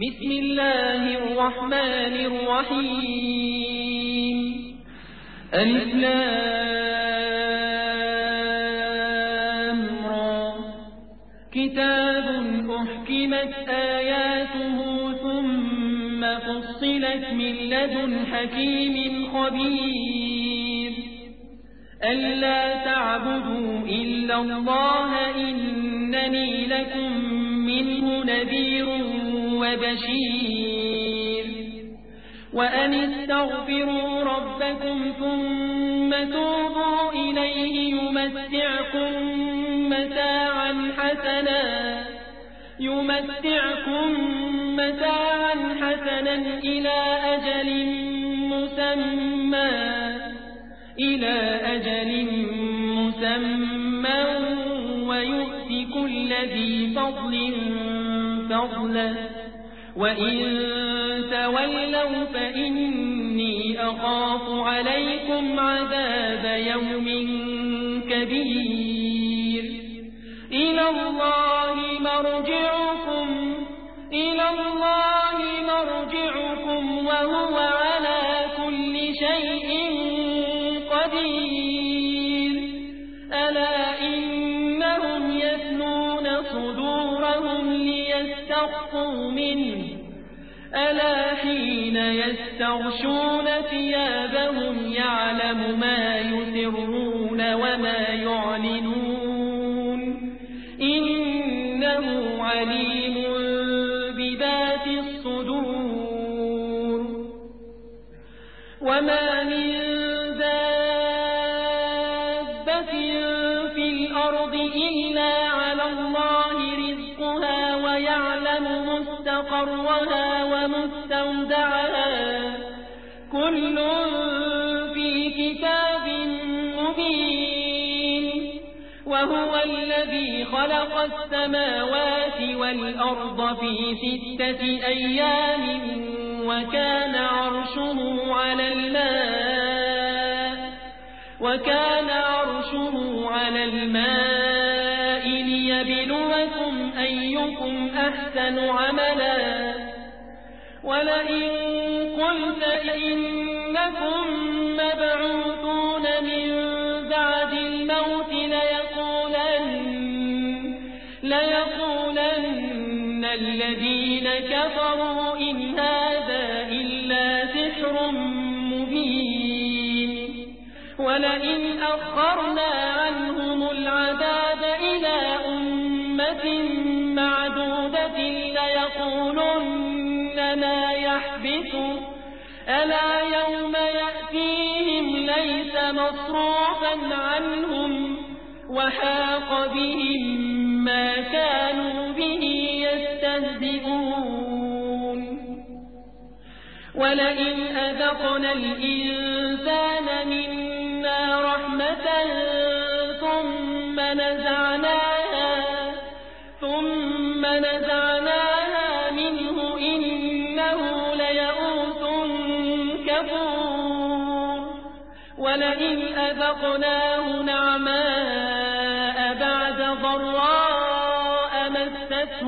بسم الله الرحمن الرحيم. ألف لام را. كتاب أحكمت آياته ثم فصلت من لدن حكيم خبير. ألا تعبدوا إلا الله إنني لكم منه نذير وبشير. وأن استغفروا ربكم ثم توبوا إليه يمتعكم متاعا حسنا إلى أجل مسمى ويؤت كل ذي فضل فضله. وإن تولوا فإني أخاف عليكم عذاب يوم كبير. إلى الله مرجعكم وهو على كل شيء قدير. ألا إنهم يثنون صدورهم ليستخفوا منه. ألا حين يستغشون ثيابهم يعلم ما يسرون وما يعلنون إنه عليم بذات الصدور. وما من دابة في الأرض إلا على الله رزقها ويعلم مستقرها ومستودعها كل في كتاب مبين. وهو الذي خلق السماوات والأرض في 6 أيام وكان عرشه على الماء ليبلوكم أيكم أحسن عملا. ولئن قلت إنكم مبعوثون من بعد الموت ليقولن الذين كفروا إن هذا إلا سحر مبين. ولئن أخرنا عنهم العذاب إلى أمة معدودة ليقولن ما يحبسه. ألا يوم يأتيهم ليس مصروفا عنهم وحاق بهم ما كانوا به يستهزئون. ولئن أذقنا الإنسان منا رحمة ثم نزعناها منه إنه ليئوس كفور. ولئن أذقناه نعماء بعد ضراء مسته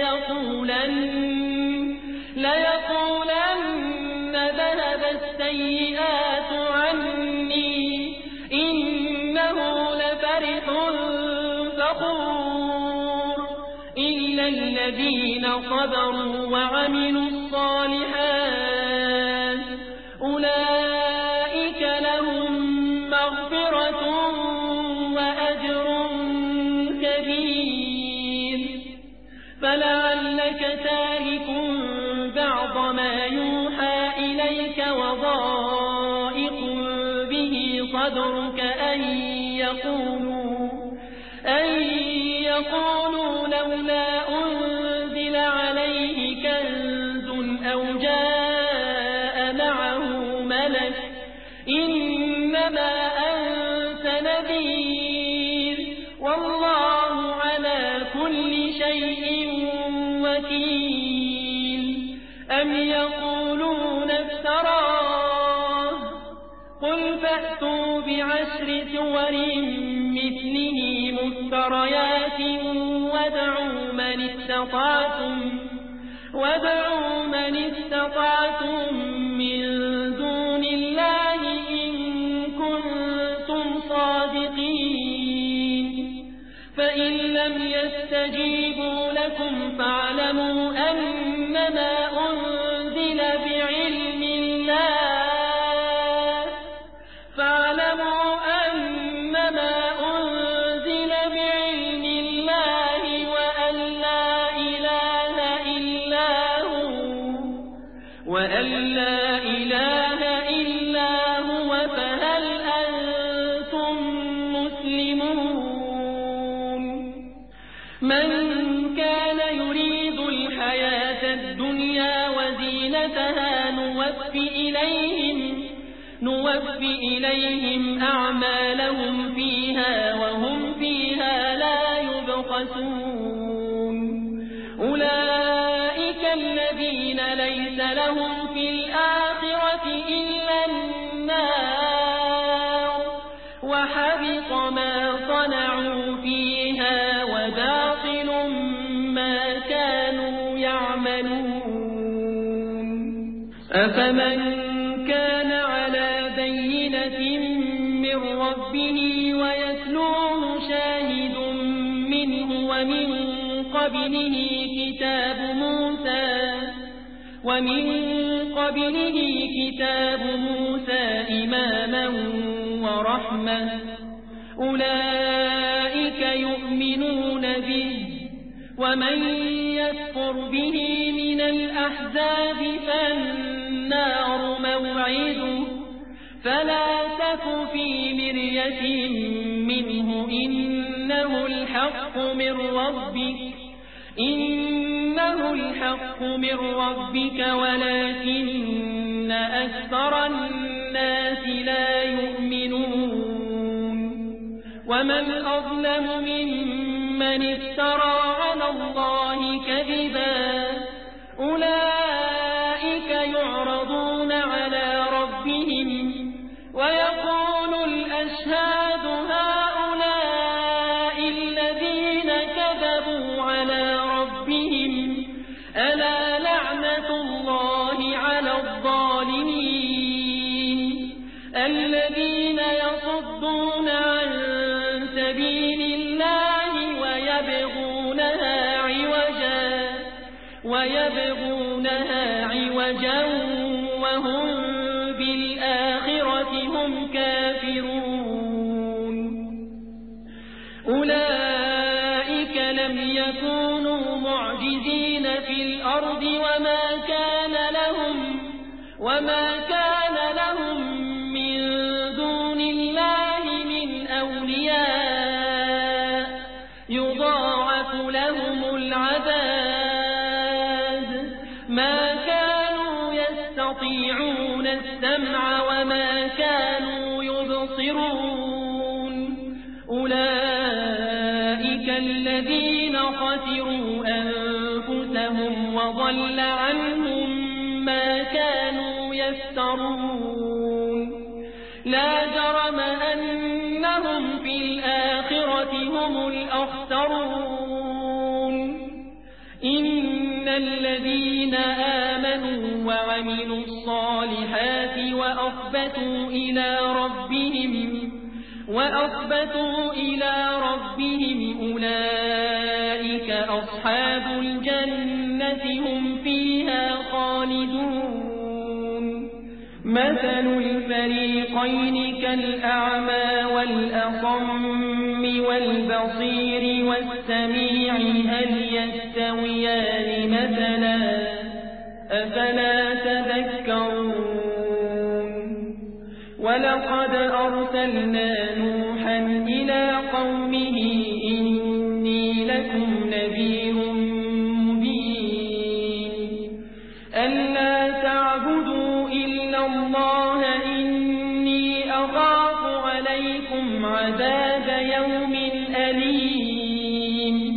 ليقولن ذهب السيئات عني إنه لفرح فخور. إلا الذين صبروا وعملوا الصالحات أولئك لهم مغفرة وأجر كبير. فلعلك تارك بعض ما يوحى إليك وضائق به صدرك أن يقولوا لولا أنزل عليه كنز أو جاء معه ملك إنما أنت نذير والله على كل شيء وكيل. أم يقولون افتراه قل فأتوا ب10 سور مثله مفتريات وادعوا من استطعتم من استطعتم من دون الله إن كنتم صادقين فإن لم يستجيبوا لكم فاعلموا أنما أنزل بعلم الله وأن لا إله إلا هو فهل أنتم مسلمون من كان يريد الحياة الدنيا وزينتها نوفي إليهم أعمالهم فيها وهم فيها لا يبخسون أولئك الذين ليس لهم في الآخرة إلا النار وحبط ما صنعوا فيها وباطل ما كانوا يعملون أفمن كان على بينة من ربه ويتلوه شاهد منه ومن قبله كتاب موسى إماما ورحمة أولئك يؤمنون به ومن يكفر به من الأحزاب فالنار موعده فلا تك في مرية منه إنه الحق من ربك ولكن أكثر الناس لا يؤمنون ومن أظلم ممن افترى على الله كذبا أولئك يعرضون على ربهم ويقول الأشهاد هؤلاء الذين كذبوا على ربهم ألا لعنة الله على الظالمين الذين يصدون عن سبيل الله ويبغونها عوجا وهم بالآخرة هم كافرون أولئك لم يكونوا معجزين في الأرض وما كان لهم من دون الله من أولياء يضاعف لهم العذاب ما كانوا يستطيعون السمع وما كانوا يبصرون أولئك الذين خسروا أنفسهم وضل عنهم ما كانوا يفترون لا جرم أنهم في الآخرة هم الأخسرون إن الذين آمنوا وعملوا الصالحات وأخبتوا إلى ربهم أولئك أصحاب الجنة هم فيها خالدون مثل الفريقين كالأعمى والأصم والبصير والسميع هل يستويان مثلا أفلا تذكرون ولقد أرسلنا نوحا إلى قومه إني لكم نذير مبين ألا تعبدوا إلا الله إني أخاف عليكم عذاب يوم أليم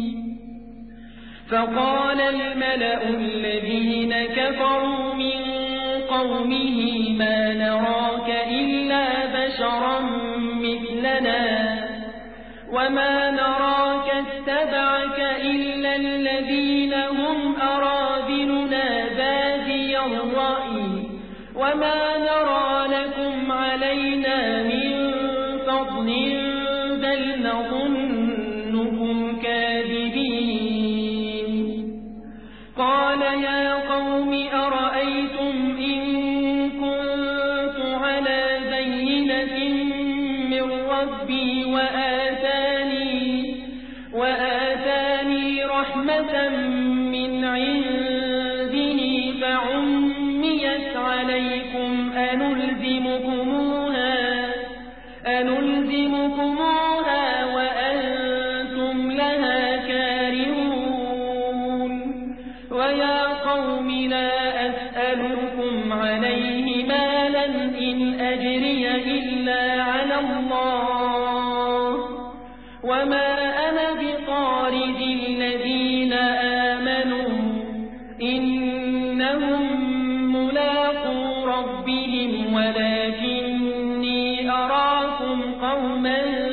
فقال الملأ الذين كفروا من قومه ما نراك إلا بشرا مثلنا وما نراك اتبعك إلا الذين هم أراذلنا بادي الرأي وما نرى لكم علينا من فضل بل نظنكم كاذبين قال يا قوم أرأيتم إن كنت على بينة من ربي وآتاني رحمة من عنده فعميت عليكم أنلزمكموها وأنتم لها كارهون ويا قوم لا أسألكم عليه مالا إن أجري إلا على الله وما أنا بطارد الذين آمنوا إنهم ملاقو ربهم ولكني أراكم قوما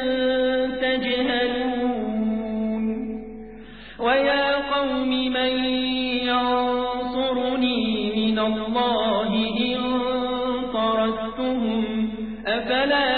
تجهلون ويا قوم من ينصرني من الله إن طردتهم أفلا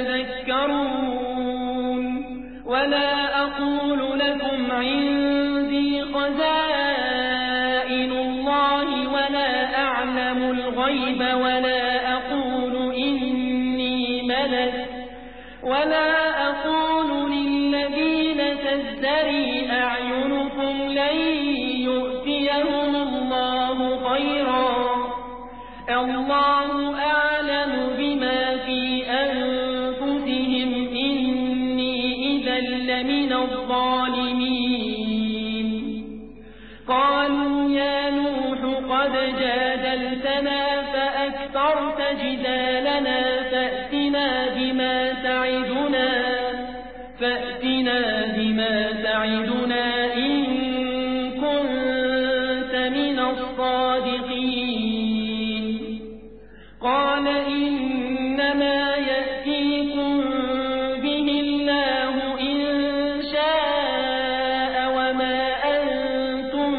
تذكرون ولا أقول لكم عندي خزائن الله ولا أعلم الغيب ولا أقول إني ملك ولا أقول للذين تزدري أعينكم لن يؤتيهم الله خيرا الله أعلم بما في أنفسهم إني إذا لمن الظالمين قالوا يا نوح قد جادلتنا فأكثرت جدالنا فأتنا بما تعدنا إن كنت من الصادقين قال إنما يأتيكم به الله إن شاء وما أنتم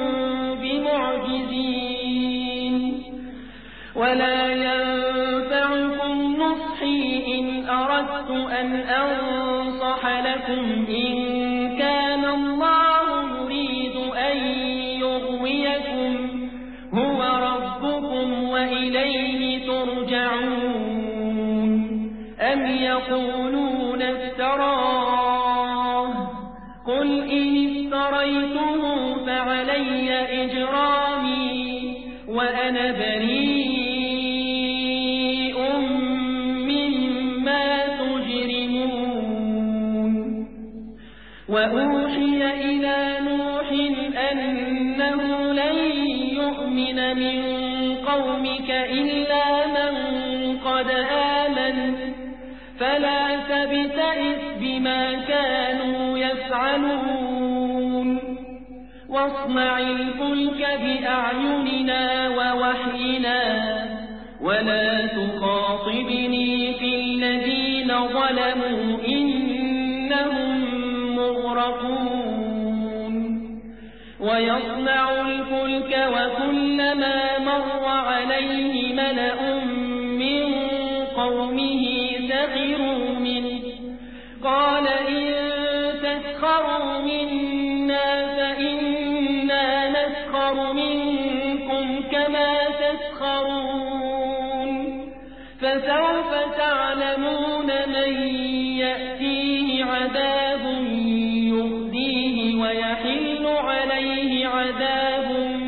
بمعجزين ولا ينفعكم نصحي إن أردت أن أنصح لكم إن كان الله يريد أن يغويكم هو ربكم وإليه ترجعون أم يقولون افتراه قل إن افتريته فعلي إجرامي وأنا بريء مما تجرمون وأوحي إلى نوح أنه لن يؤمن من قومك إلا من قد آمن فلا تبتئس بما كانوا يفعلون واصنع الفلك بأعيننا ووحينا ولا تخاطبني في الذين ظلموا إنهم مغرقون ويصنع الفلك وكلما مر عليه ملأ من قومه سخروا منه قال إن تسخروا منا فإنا نسخر منكم كما تسخرون فسوف تعلمون من يأتيه عذاب يخزيه ويحل عليه عذاب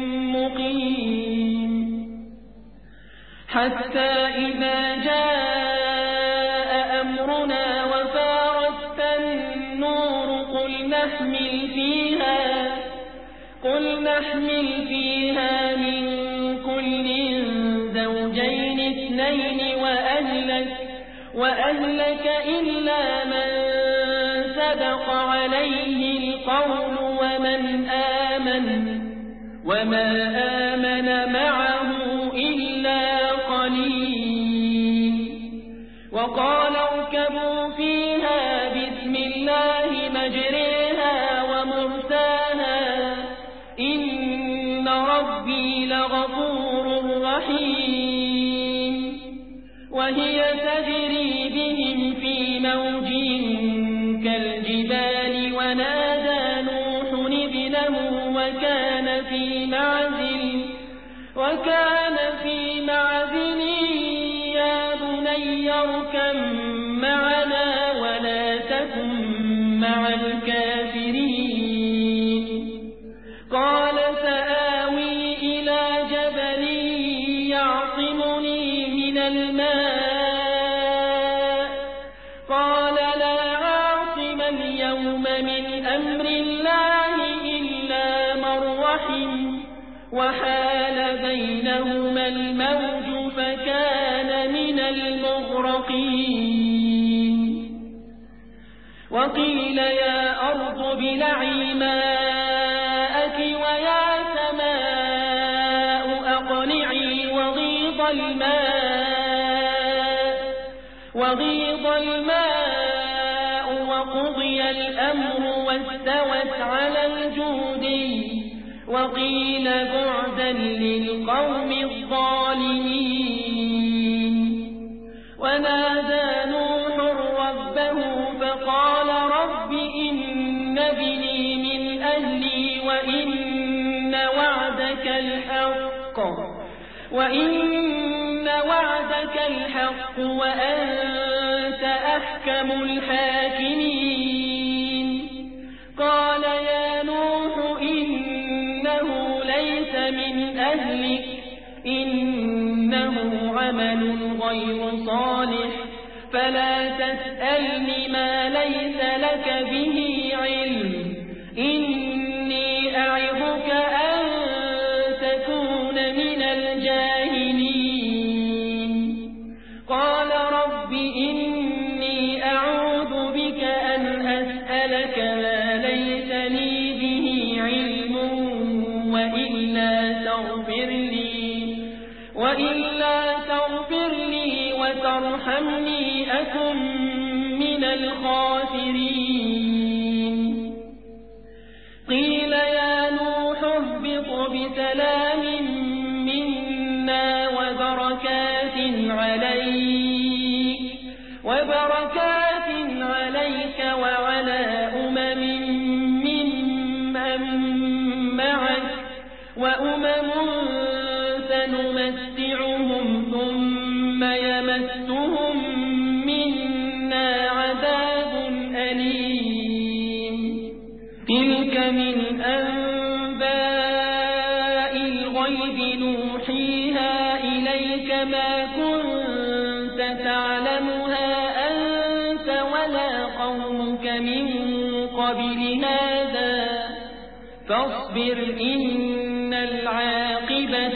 مقيم حتى إذا جاء أمرنا وفارت النور قل نحمل فيها من كل زوجين اثنين وأهلك إلا من سبق عليه القول وما آمن معه إلا قليل وقال اركبوا فيها بسم الله مجريها ومرساها إن ربي لغفور رحيم وهي تجري بهم في موج كالجبال ونادى نوح ابنه وكان في معزل يا بني اركب معنا ولا تكن مع الكافرين قال سآوي إلى جبل يعصمني من الماء قال لا عاصم اليوم من أمر الله إلا من رحم وحال بينهما الموج فكان من المغرقين وقيل يا أرض ابلعي ماءك ويا سماء أقلعي وغيض الماء وقضي الأمر واستوت على الجودي وقيل بعدا للقوم الظالمين ونادى نوح ربه فقال رب إن ابني من أهلي وإن وعدك الحق وأنت أحكم الحاكمين قال يا نوح إنه ليس من أهلك إنه عمل غير صالح فلا تسألني ما ليس لك به علم إني أعظك أن تكون من الجاهلين قال رب إني أعوذ بك أن أسألك ما ليس لي به علم وإلا تغفر لي وترحمني أكن من الخاسرين قيل يا نوح اهبط بسلام منا وبركات عليك وعلى أمم ممن معك وأمم سنمتعهم ثم يمسهم منا عذاب أليم تلك من أنباء الغيب نوحيها إليك ما كنت تعلمها أنت ولا قومك من قبل هذا فاصبر إن العاقبة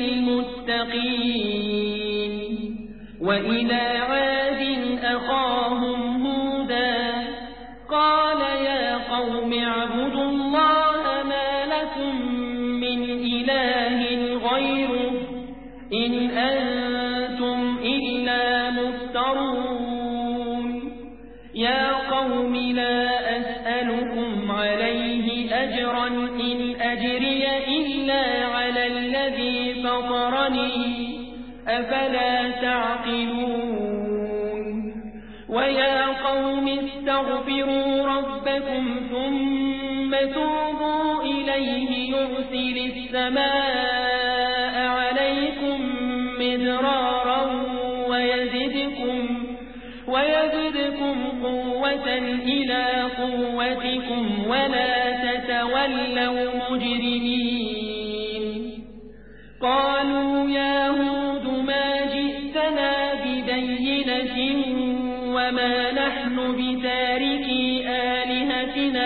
للمتقين وإلى عاد أخاهم هودا قال يا قوم اعبدوا الله ما لكم من إله غيره إن أنتم إلا مفترون يا قوم لا أسألكم عليه أجرا إن أجري إلا على الذي فطرني أفلا تعقلون ويا قوم استغفروا ربكم ثم توبوا إليه يرسل السماء عليكم مدرارا ويزدكم قوة إلى قوتكم ولا تتولوا مجرمين قالوا يا هود ما جئتنا ببينة وما نحن بتاركي آلهتنا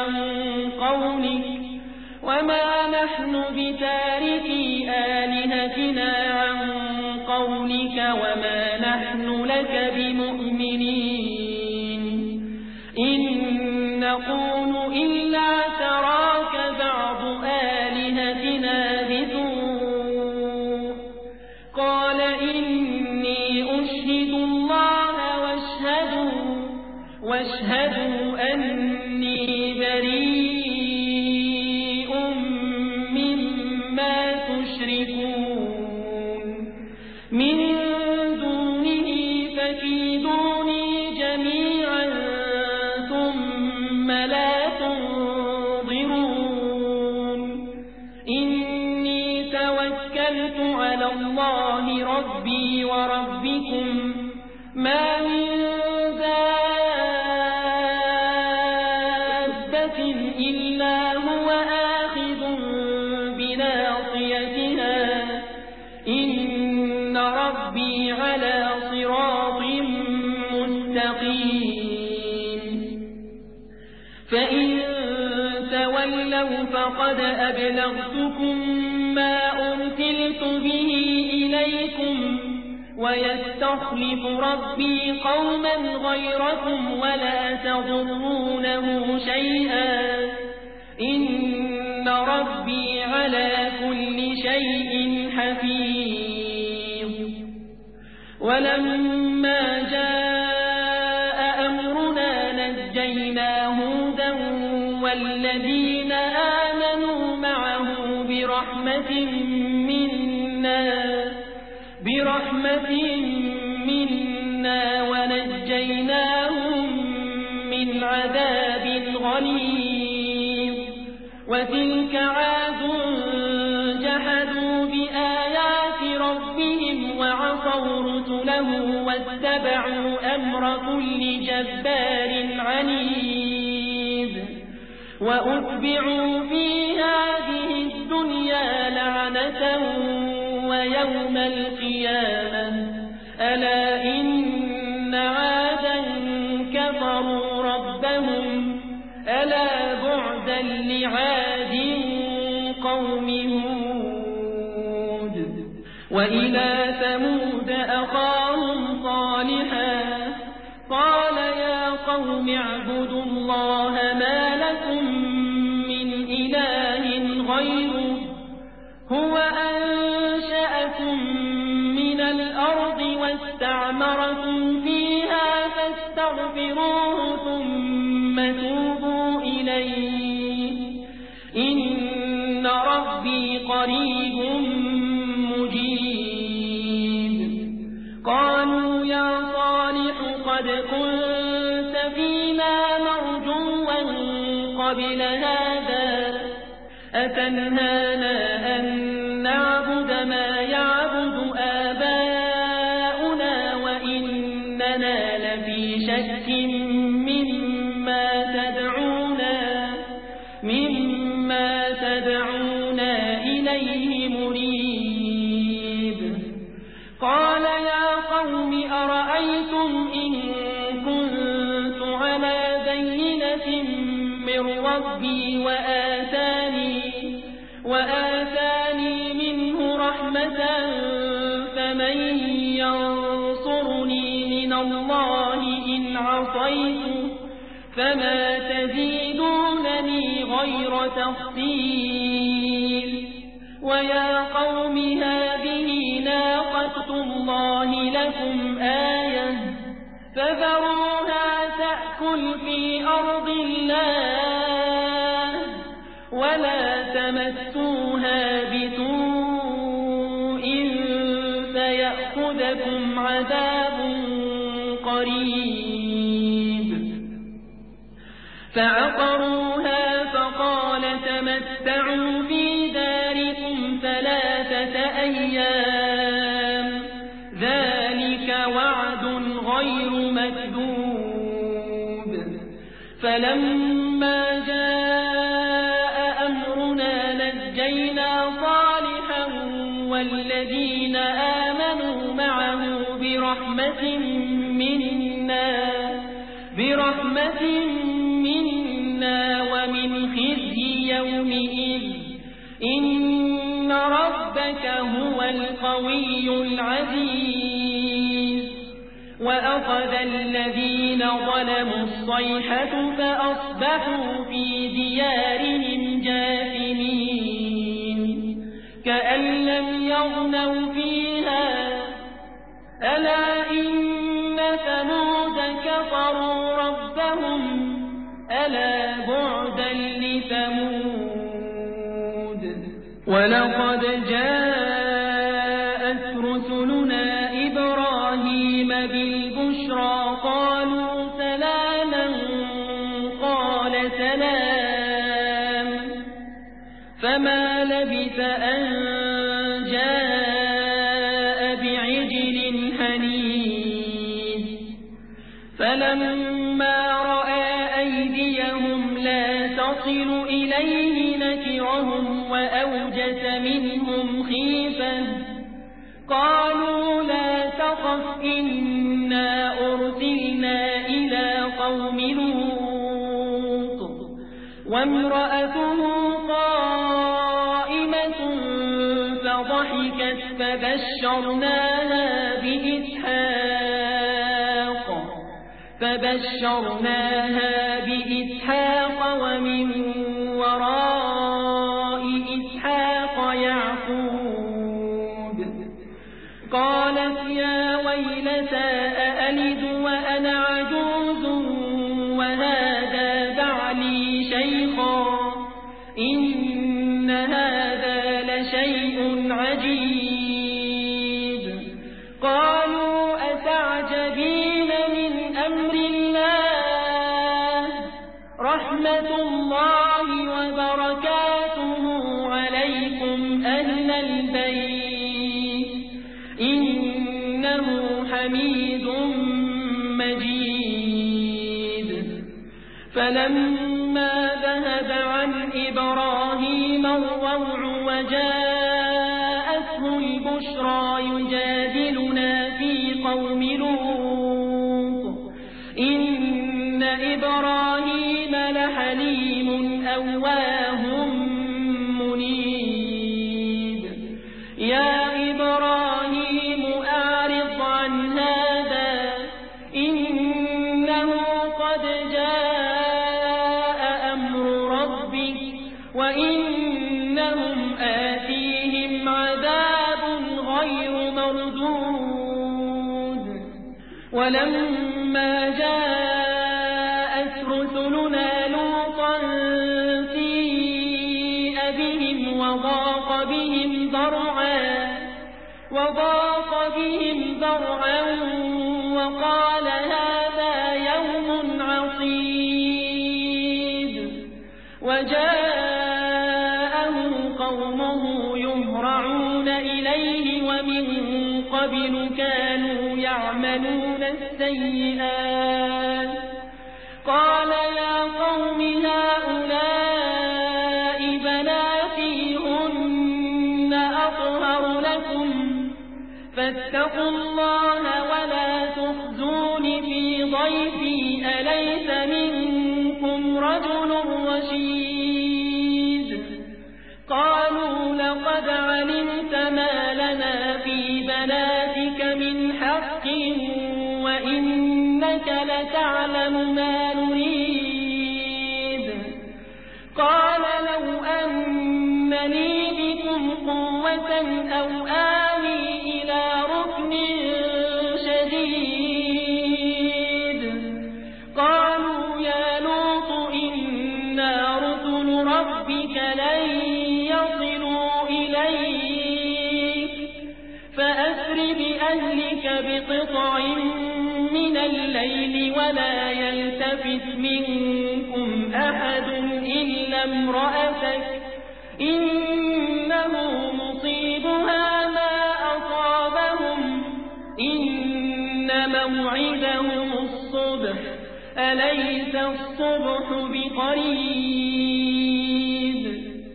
عن قولك وما نحن لك بمؤمنين إن نقول إلا تراك بعض آلهتنا بسوء قال إني أشهد الله واشهدوا أني بريء مما تشركون من دونه توكلت على الله ربي وربكم ما من دابة إلا هو آخذ بناصيتها إن ربي على صراط مستقيم فإن تولوا فقد أبلغتكم ما أرسلت به إليكم ويستخلف ربي قوما غيركم ولا تضرونه شيئا إن ربي على كل شيء حفيظ ولما جاء أمرنا نجينا هودا والذين آمنوا معه برحمة منا ونجيناهم من عذاب غليظ وتلك عاد جحدوا بآيات ربهم وعصوا رسله واتبعوا أمر كل جبار عنيد وأتبعوا في هذه الدنيا لعنة ويوم القيامة ألا إن عادا كفروا ربهم ألا بعدا لعاد قوم هود وإلى ثمود أخاهم صالحا قال يا قوم اعبدوا الله ما لكم من إله غيره هو أنشأكم من الأرض واستعمركم فيها فاستغفروه ثم توبوا إليه إن ربي قريب مجيب قالوا يا صالح قد كنت فينا مرجوا قبل هذا أتنهانا أن نعبد ما يعبد آباؤنا وإننا لفي شك مما تدعونا إليه مريب قال يا قوم أرأيتم إن كنت على بينة من ربي وآتاني منه رحمة فمن ينصرني من الله إن عصيته فما تزيدونني غير تخسير ويا قوم هذه ناقة الله لكم آية فذروها تأكل في أرض الله ولا تمسوها بسوء فيأخذكم عذاب قريب فعقروها فقال تمتعوا في داركم 3 أيام ذلك وعد غير مكذوب فلما جاء أمرنا نجينا صالحا والذين آمنوا معه برحمة منا ومن خزي يومئذ إن ربك هو القوي العزيز وأخذ الذين ظلموا الصيحة فأصبحوا في ديارهم جاثمين كأن لم يغنوا فيها ألا إن ثمود كفروا ربهم ألا بعدا لثمود ولقد جاءت رسلنا إبراهيم بالبشرى قالوا سلاما قال سلام فما لبث أن جاء حنيذ فلما رأى أيديهم لا تصل إليه نكرهم وأوجس منهم خيفة قالوا لا تخف إنا أرسلنا إلى قوم لوط وامرأته قائمة فضحكت فبشرناها بإسحاق ومن وراء إسحاق يعقوب قالت يا ويلتى أألد وأنا عجوز وهذا بعلي شيخا إن هذا لشيء عجيب قالوا أتعجبين من أمر الله رحمة الله وبركاته عليكم أهل البيت إنه حميد مجيد فلما ذهب عن إبراهيم الروع وجاءته البشرى يجادلنا في قوم لوط إن إبراهيم لحليم أواه منيب يا إبراهيم أعرض عن هذا إنه قد جاء أمر ربك وإنهم آتيهم عذاب غير مردود ولما جاءت رسلنا لوطا سيء بهم وضاق بهم ذرعا وقال هذا يوم عصيب وجاءه قومه يهرعون إليه ومن قبل كانوا يعملون السيئات قال يا قوم هؤلاء بناتي هن أطهر لكم فاتقوا الله ولا تخزون في ضيفي أليس منكم رجل رشيد قالوا لقد علمت ما لنا في بناتك من حق وإنك لتعلم ما نريد قال لو أن لي بكم قوة أو آوي إلى ركن شديد قالوا يا لوط إنا رسل ربك لن يصلوا إليك فأسر بأهلك بقطع من الليل ولا يلتفت منكم أحد إلا امرأتك إنه مصيبها ما أصابهم إن موعدهم الصبح أليس الصبح بقريب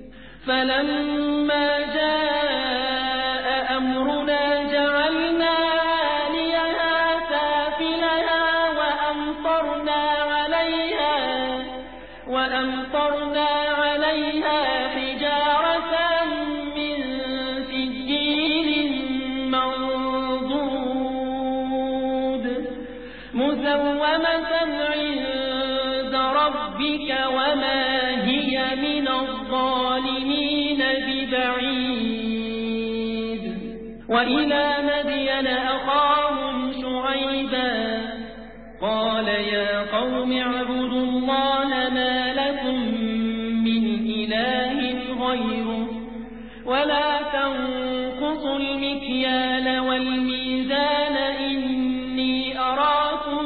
فلما جاء أمرنا جعلنا عاليها سافلها وأمطرنا عليها حجارة من سجيل منضود مسومة عند ربك وما هي من الظالمين ببعيد وإلى مدين أخاهم شعيبا قال يا قوم اعبدوا الله ما لكم من إله غيره ولا تنقصوا المكيال والميزان إني أراكم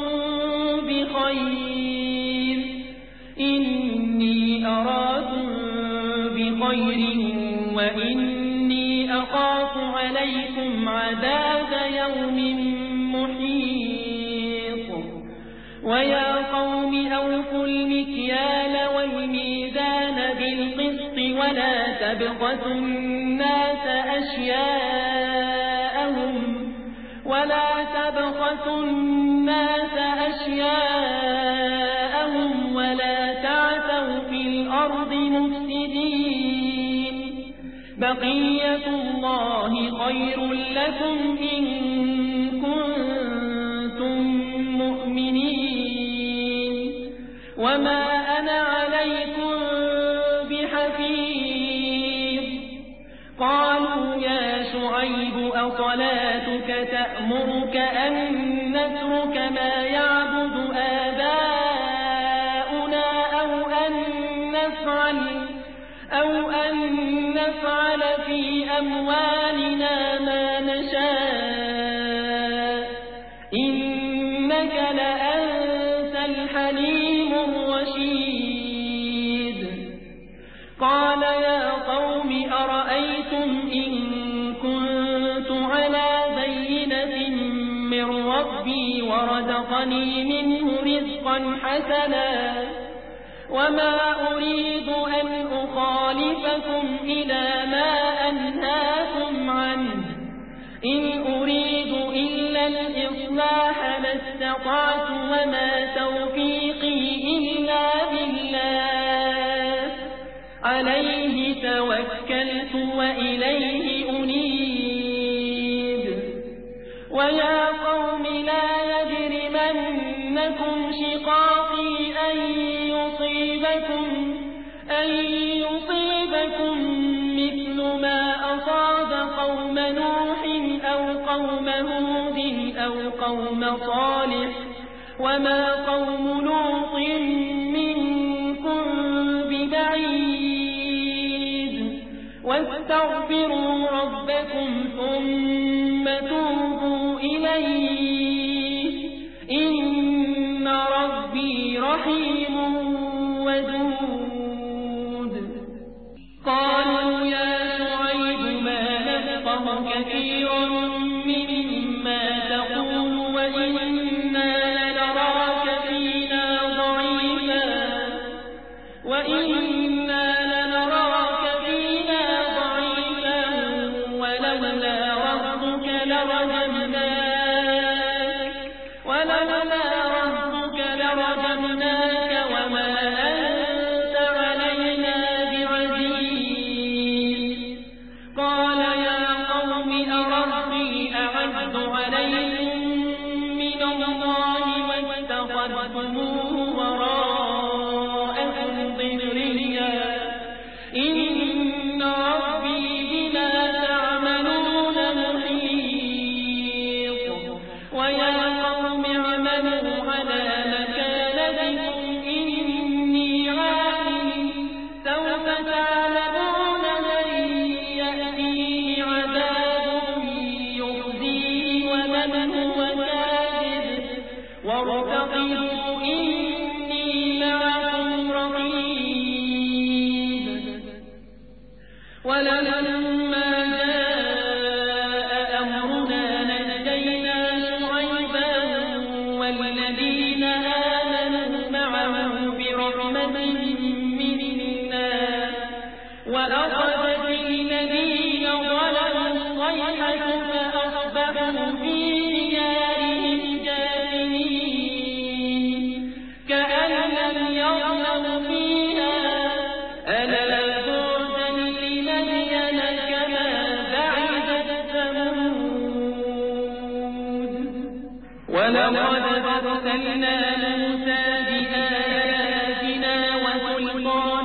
بخير وإني أخاف عليكم عذاب يوم ويا قوم أوفوا المكيال والميزان بالقسط ولا تبخسوا الناس أشياءهم ولا تعثوا في الأرض مفسدين بقية الله خير لكم إن كنتم مؤمنين وما أنا عليكم بحفيظ قالوا يا شعيب أصلاتك تأمرك أن نترك ما يعبد آباؤنا أو أن نفعل في أموالنا ما نشاء إنك لأنت الحليم الرشيد قال يا قوم أرأيتم إن كنت على بينة من ربي ورزقني منه رزقا حسنا وما أريد أن أخالفكم إلى ما أنهاكم عنه إن أريد إلا الإصلاح ما استطعت وما توفيقي إلا بالله عليه توكلت وإليه أنيب ويا قوم لا يجرمنكم شقاقي أن يصيبكم مثل ما أصاب قوم نوح أو قوم هود أو قوم صالح وما قوم لوط منكم ببعيد واستغفروا ربكم ثم توبوا إليه إن ربي رحيم ودود قالوا يا شعيب ما نفقه كثيرا مما تقول وإنا لنراك فينا ضعيفا ولولا رهطك لرجمناك وما أنت علينا بعزيز قال يا قوم أرهطي أعز عليكم من الله واتخذتموه وراءكم ظهريا إن ربي بما تعملون محيط ويا قوم اعملوا على مكانتكم إني عامل سوف تعلمون من يأتيه عذاب يخزيه ومن هو كاذب وارتقبوا إني معكم رقيب ولما جاء أمرنا نجينا شعيبا والذين آمنوا معه برحمة منا وأخذت الذين ظلموا الصيحة فأصبحوا في ديارهم جاثمين كأن لم يغنوا فيها ألا بعدا لمدين كما بعدت ثمود ولقد أرسلنا موسى بآياتنا وسلطان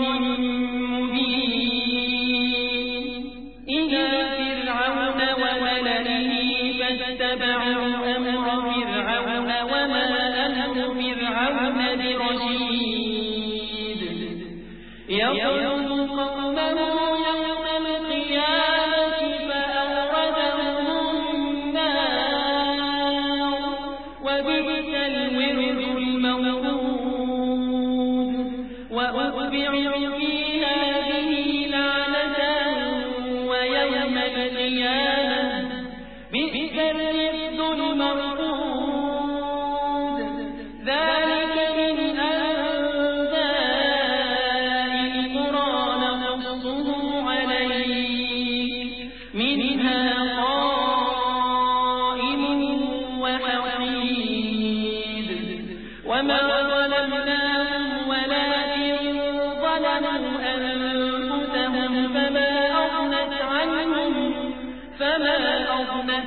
مبين إلى فرعون وملئه فاتبعوا أمر فرعون وما أمر فرعون برشيد يقتل قومه يوم القيامة فأوردهم النار وبئس الورد المورود وأتبعوا في هذه لعنة ويوم القيامة بئس الرفد المرفود ذلك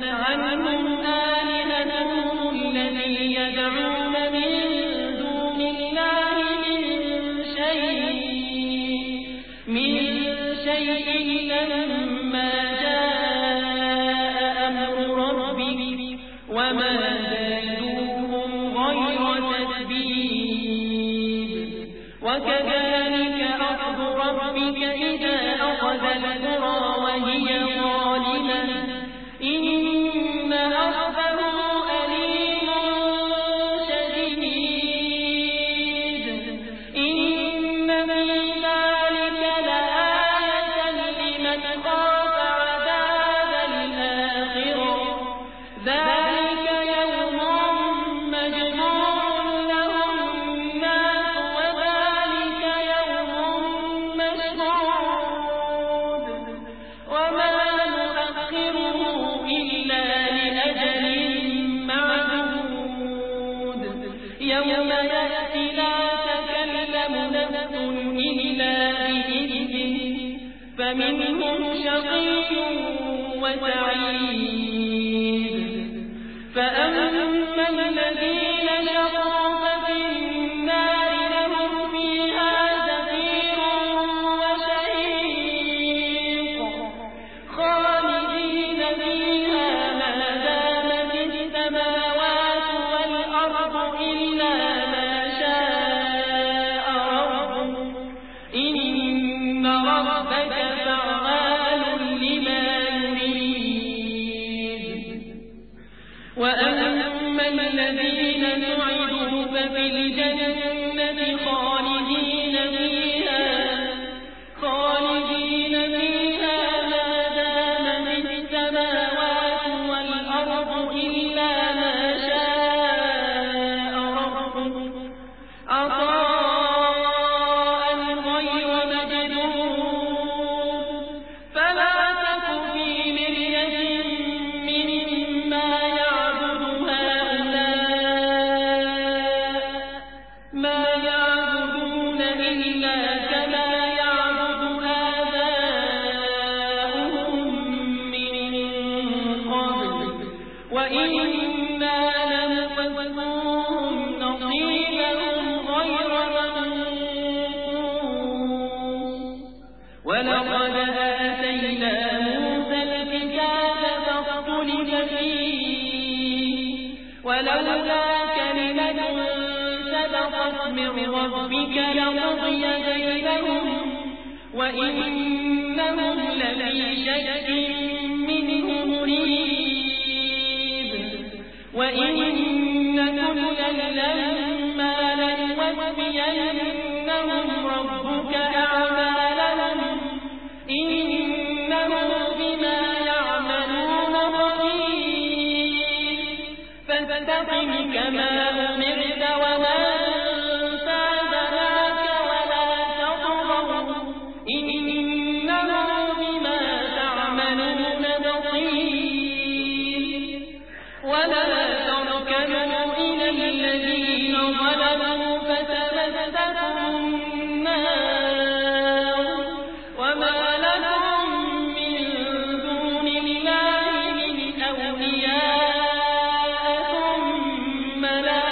عنهم آلهتهم التي يدعون من دون الله من شيء لما جاء أمر ربك وما زادوهم غير تتبيب وكذلك أخذ ربك إذا أخذ القرى وهي ظالمة إن أخذه أليم شديد إن في ذلك لآية لمن خاف عذاب الآخرة ذلك يوم مجموع له الناس وذلك يوم مشهود وما نؤخره إلا لأجل معدود يوم يأتي لا تكلم نفس إلا بإذنه فمنهم شقي وسعيد فأما الذين شقوا ففي النار لهم فيها زفير وشهيق خالدين فيها ما دامت السماوات والأرض إلا ما شاء ربك إن ربك فعال لما يريد وأما الذين سعدوا ففي الجنة خالدين فيها ما دامت السماوات والأرض إلا ما شاء ربك عطاء غير مجدود فلا تك في مرية مما يعبد هؤلاء ما يعبدون إلا كما يعبد آباؤهم من قبل وإنا لنوفوهم نصيبهم غير منقوص ولقد آتينا موسى الكتاب فاختلف فيه ولولا كلمة سبقت من ربك لقضي بينهم وإنهم لفي شك منه مريب وإن كلا لما ليوفينهم ربك أعمالهم إنه بما يعملون خبير فاستقم كما أمرت ولا تنسى معك ولا تطغوا إنه بما تعملون بصير ولا تركنوا إلى الذين ظلموا فتمسكم النار وما لكم من دون الله من أولياء ثم لا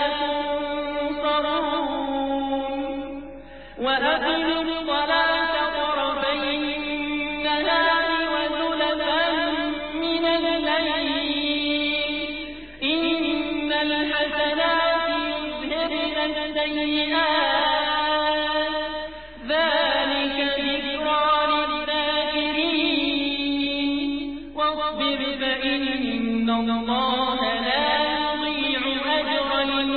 تنصرون وأقيموا الصلاة طرفي النهار وزلفا من الليل إن الحسنات يذهبن السيئات ذلك ذكرى للذاكرين واصبر فإن الله لا يضيع أجر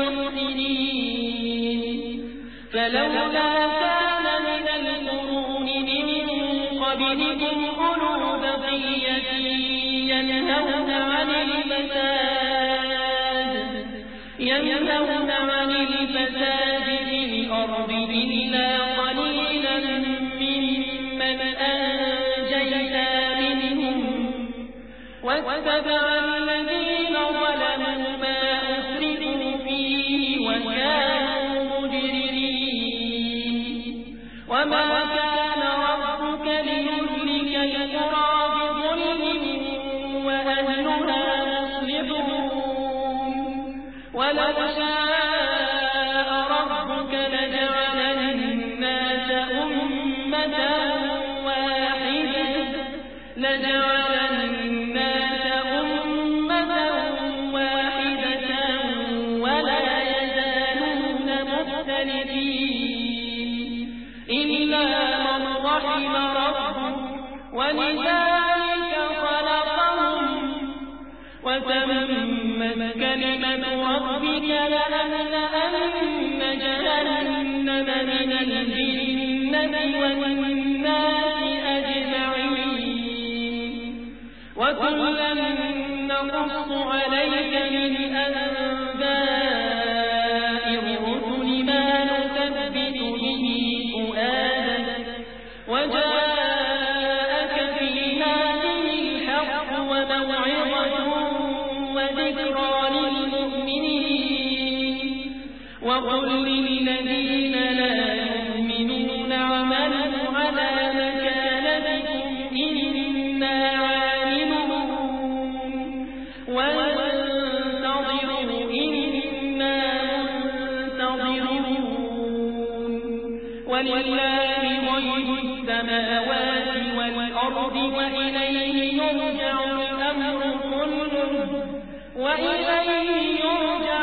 المحسنين فلولا كان من القرون من قبلكم أولو بقية ينهون عن الفساد في الأرض إلا قليلا ممن أنجينا منهم واتبع الذين ظلموا ما أسرفوا فيه وكانوا مجرمين وما كان ربك ليهلك القرى بظلم وأهلها وتمت كلمة ربك لأملأن جهنم من الجنة والناس أجمعين وكلا نقص عليك من أنباء الرسل ما نثبت به فؤادك وجاءك في هذه الحق وموعظة وذكرى للمؤمنين وقل للذين لا يؤمنون اعملوا على مكانتكم إنا عاملون وانتظروا إنا منتظرون ولله غيب السماوات والأرض وإليه يرجع الأمر كله وإليه يرجع